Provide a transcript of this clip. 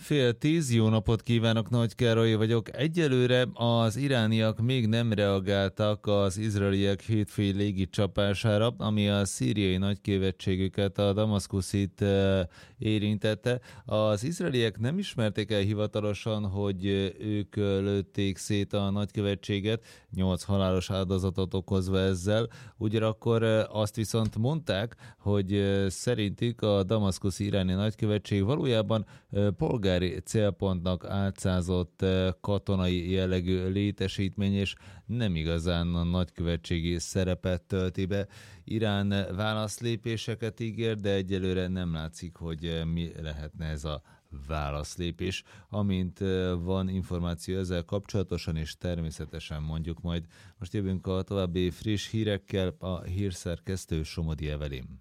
9:30, jó napot kívánok, Nagy Károly vagyok. Egyelőre az irániak még nem reagáltak az izraeliek hétfői légicsapására, ami a szíriai nagykövetségüket, a Damaszkuszit érintette. Az izraeliek nem ismerték el hivatalosan, hogy ők lőtték szét a nagykövetséget, 8 halálos áldozatot okozva ezzel. Ugyanakkor azt viszont mondták, hogy szerintük a damaszkuszi iráni nagykövetség valójában polgári célpontnak átszázott katonai jellegű létesítmény, és nem igazán a nagykövetségi szerepet tölti be. Irán válaszlépéseket ígér, de egyelőre nem látszik, hogy mi lehetne ez a válaszlépés. Amint van információ ezzel kapcsolatosan, és természetesen mondjuk majd. Most jövünk a további friss hírekkel, a hírszerkesztő Somodi Evelin.